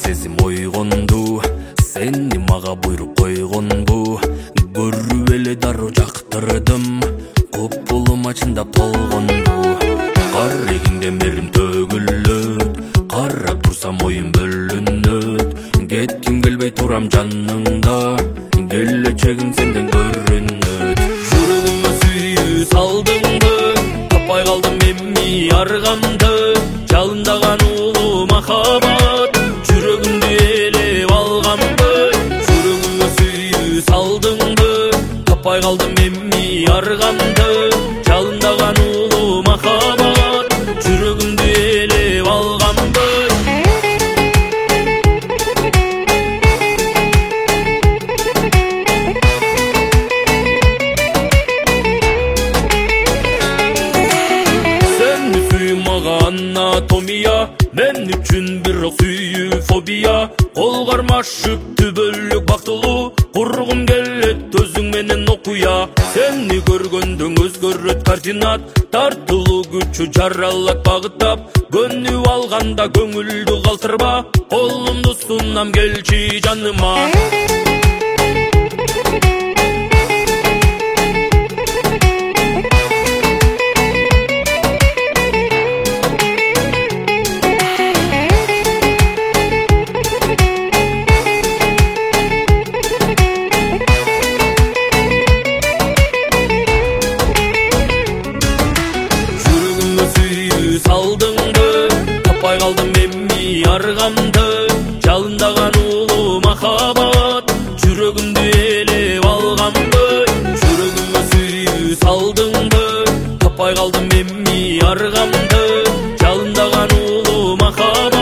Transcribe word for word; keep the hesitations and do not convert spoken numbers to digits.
сезим ойгонду, сени мага буйруп койгонбу. Көрүп эле дароо жактырдым, купулум ачындап толгонду. Карегиңде мерим төгүлөт, карап турсам оюм бөлүнөт. Кетким келбей турам жаныңда, келечегим сенден көрүнөт. Жүрөгүмө сүйүү салдыңды, таппай калдым эми аргамды. Жалындаган улуу махабат, жүрөгүмдү ээлеп алганды. Жүрөгүмө сүйүү салдыңды, таппай калдым эми аргамды. Жалындаган улуу махабат, жүрөгүмдү ээлеп алганды. Сени сүйүү мага анатомия, мен үчүн бирок сүйүү фобия. Кол кармашып түбөлүк бактылуу, кургум келет өзүң менен окуя. Сени көргөндөн өзгөрөт координат, тартылуу күчү жаралат багыттап. Көнүп алганда көңүлдү калтырба, колумду сунам келчи жаныма. Салдыңды, таппай калдым эми аргамды. Жалындаган улуу махабат, жүрөгүмдү ээлеп алганды. Жүрөгүмө сүйүү салдыңды, таппай калдым эми аргамды. Жалындаган улуу махабат.